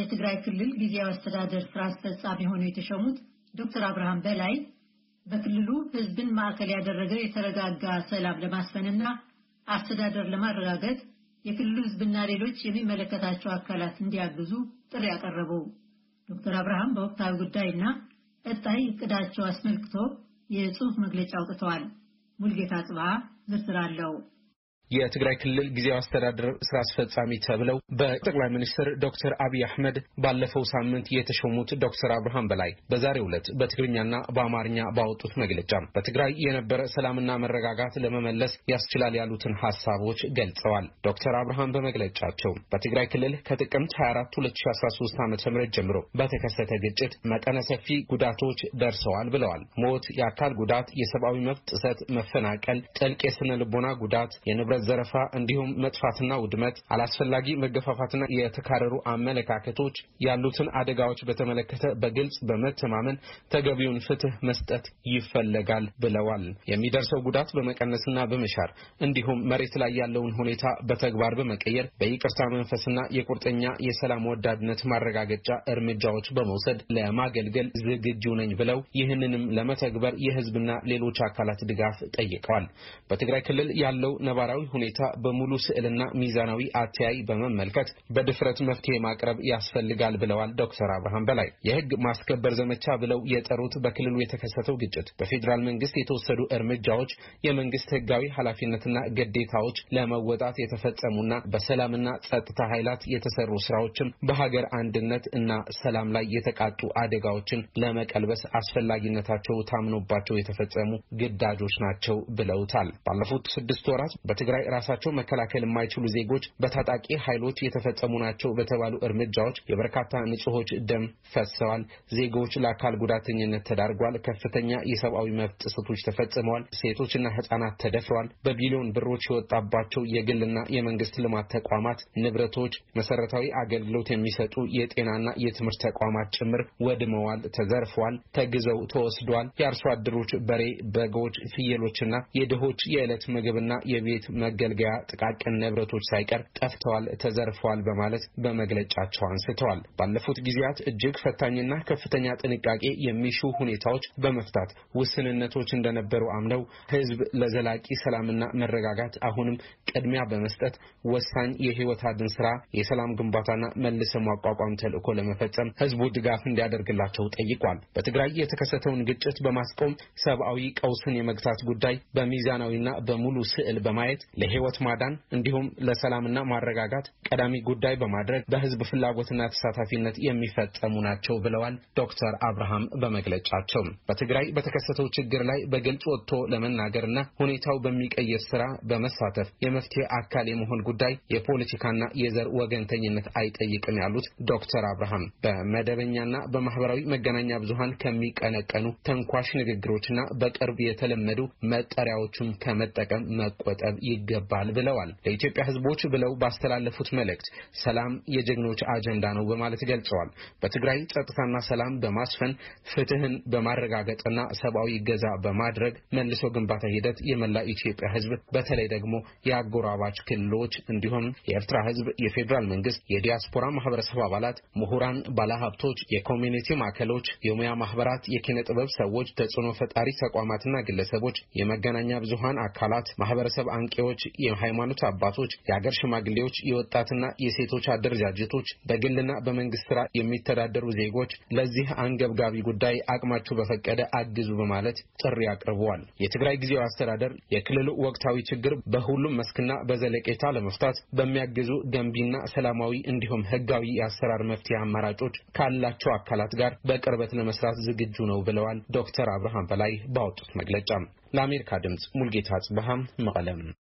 የትግራይ ክልል ጊዜያዊ አስተዳደር ስራ አስፈጻሚ ሆነው የተሾሙት ዶክተር አብርሃም በላይ በክልሉ ህዝብን ማዕከል ያደረገ የተረጋጋ ሰላም ለማስፈንና አስተዳደር ለማረጋገጥ የክልሉ ህዝብና ሌሎች የሚመለከታቸው አካላት እንዲያግዙ ጥሪ ያቀረቡ ዶክተር አብርሃም በወቅታዊ ጉዳይና ቀጣይ እቅዳቸው አስመልክቶ የጽሑፍ መግለጫ አውጥተዋል። ሙልጌታ ጽባህ ዝርዝር አለው። የትግራይ ክልል ጊዜያዊ አስተዳደር ስራ አስፈጻሚ ተብለው በጠቅላይ ሚኒስትር ዶክተር አብይ አህመድ ባለፈው ሳምንት የተሾሙት ዶክተር አብርሃም በላይ በዛሬው ዕለት በትግርኛና በአማርኛ ባወጡት መግለጫ በትግራይ የነበረ ሰላምና መረጋጋት ለመመለስ ያስችላል ያሉትን ሐሳቦች ገልጸዋል። ዶክተር አብርሃም በመግለጫቸው በትግራይ ክልል ከጥቅምት 24 2013 ዓ.ም ጀምሮ በተከሰተ ግጭት መጠነ ሰፊ ጉዳቶች ደርሰዋል ብለዋል። ሞት፣ የአካል ጉዳት፣ የሰብአዊ መብት ጥሰት፣ መፈናቀል፣ ጥልቅ የስነ ልቦና ጉዳት፣ የንብረት ዘረፋ እንዲሁም መጥፋትና ውድመት፣ አላስፈላጊ መገፋፋትና የተካረሩ አመለካከቶች ያሉትን አደጋዎች በተመለከተ በግልጽ በመተማመን ተገቢውን ፍትህ መስጠት ይፈልጋል ብለዋል። የሚደርሰው ጉዳት በመቀነስና በመሻር እንዲሁም መሬት ላይ ያለውን ሁኔታ በተግባር በመቀየር በይቅርታ መንፈስና የቁርጠኛ የሰላም ወዳድነት ማረጋገጫ እርምጃዎች በመውሰድ ለማገልገል ዝግጁ ነኝ ብለው ይህንንም ለመተግበር የህዝብና ሌሎች አካላት ድጋፍ ጠይቀዋል። በትግራይ ክልል ያለው ነባራዊ ሁኔታ በሙሉ ስዕልና ሚዛናዊ አተያይ በመመልከት በድፍረት መፍትሄ ማቅረብ ያስፈልጋል ብለዋል ዶክተር አብርሃም በላይ። የህግ ማስከበር ዘመቻ ብለው የጠሩት በክልሉ የተከሰተው ግጭት በፌደራል መንግስት የተወሰዱ እርምጃዎች የመንግስት ህጋዊ ኃላፊነትና ግዴታዎች ለመወጣት የተፈጸሙና በሰላምና ጸጥታ ኃይላት የተሰሩ ስራዎችም በሀገር አንድነት እና ሰላም ላይ የተቃጡ አደጋዎችን ለመቀልበስ አስፈላጊነታቸው ታምኖባቸው የተፈጸሙ ግዳጆች ናቸው ብለውታል። ባለፉት 6 ወራት በትግራይ ራሳቸው መከላከል የማይችሉ ዜጎች በታጣቂ ኃይሎች የተፈጸሙ ናቸው በተባሉ እርምጃዎች የበርካታ ንጹሆች ደም ፈሰዋል። ዜጎች ለአካል ጉዳተኝነት ተዳርጓል። ከፍተኛ የሰብአዊ መብት ጥሰቶች ተፈጽመዋል። ሴቶችና ህፃናት ተደፍረዋል። በቢሊዮን ብሮች የወጣባቸው የግልና የመንግስት ልማት ተቋማት ንብረቶች፣ መሰረታዊ አገልግሎት የሚሰጡ የጤናና የትምህርት ተቋማት ጭምር ወድመዋል፣ ተዘርፈዋል፣ ተግዘው ተወስደዋል። የአርሶ አደሮች በሬ፣ በጎች፣ ፍየሎችና የድሆች የዕለት ምግብና የቤት መገልገያ ጥቃቅን ንብረቶች ሳይቀር ጠፍተዋል፣ ተዘርፈዋል በማለት በመግለጫቸው አንስተዋል። ባለፉት ጊዜያት እጅግ ፈታኝና ከፍተኛ ጥንቃቄ የሚሹ ሁኔታዎች በመፍታት ውስንነቶች እንደነበሩ አምነው ህዝብ ለዘላቂ ሰላምና መረጋጋት አሁንም ቅድሚያ በመስጠት ወሳኝ የህይወት አድን ስራ የሰላም ግንባታና መልሶ ማቋቋም ተልዕኮ ለመፈጸም ህዝቡ ድጋፍ እንዲያደርግላቸው ጠይቋል። በትግራይ የተከሰተውን ግጭት በማስቆም ሰብአዊ ቀውስን የመግታት ጉዳይ በሚዛናዊና በሙሉ ስዕል በማየት ለህይወት ማዳን እንዲሁም ለሰላምና ማረጋጋት ቀዳሚ ጉዳይ በማድረግ በህዝብ ፍላጎትና ተሳታፊነት የሚፈጸሙ ናቸው ብለዋል ዶክተር አብርሃም በመግለጫቸው። በትግራይ በተከሰተው ችግር ላይ በግልጽ ወጥቶ ለመናገርና ሁኔታው በሚቀየር ስራ በመሳተፍ የመፍትሄ አካል የመሆን ጉዳይ የፖለቲካና የዘር ወገንተኝነት አይጠይቅም ያሉት ዶክተር አብርሃም በመደበኛና በማህበራዊ መገናኛ ብዙሃን ከሚቀነቀኑ ተንኳሽ ንግግሮችና በቅርብ የተለመዱ መጠሪያዎችን ከመጠቀም መቆጠብ ይገባል ብለዋል። ለኢትዮጵያ ህዝቦች ብለው ባስተላለፉት መልእክት ሰላም የጀግኖች አጀንዳ ነው በማለት ገልጸዋል። በትግራይ ጸጥታና ሰላም በማስፈን ፍትህን በማረጋገጥና ሰብአዊ ገዛ በማድረግ መልሶ ግንባታ ሂደት የመላ ኢትዮጵያ ህዝብ በተለይ ደግሞ የአጎራባች ክልሎች እንዲሁም የኤርትራ ህዝብ፣ የፌደራል መንግስት፣ የዲያስፖራ ማህበረሰብ አባላት፣ ምሁራን፣ ባለሀብቶች፣ የኮሚኒቲ ማዕከሎች፣ የሙያ ማህበራት፣ የኪነ ጥበብ ሰዎች፣ ተጽዕኖ ፈጣሪ ተቋማትና ግለሰቦች፣ የመገናኛ ብዙሃን አካላት፣ ማህበረሰብ አንቂዎች፣ የሃይማኖት አባቶች፣ የሀገር ሽማግሌዎች፣ የወጣትና የሴቶች አደረጃጀቶች፣ በግልና በመንግስት ስራ የሚተዳደሩ ዜጎች ለዚህ አንገብጋቢ ጉዳይ አቅማቸው በፈቀደ አግዙ በማለት ጥሪ አቅርበዋል። የትግራይ ጊዜያዊ አስተዳደር የክልሉ ወቅታዊ ችግር በሁሉም መስክና በዘለቄታ ለመፍታት በሚያግዙ ገንቢና ሰላማዊ እንዲሁም ህጋዊ የአሰራር መፍትሄ አማራጮች ካላቸው አካላት ጋር በቅርበት ለመስራት ዝግጁ ነው ብለዋል ዶክተር አብርሃም በላይ ባወጡት መግለጫ። ለአሜሪካ ድምጽ ሙልጌታ ጽባህ መቀለም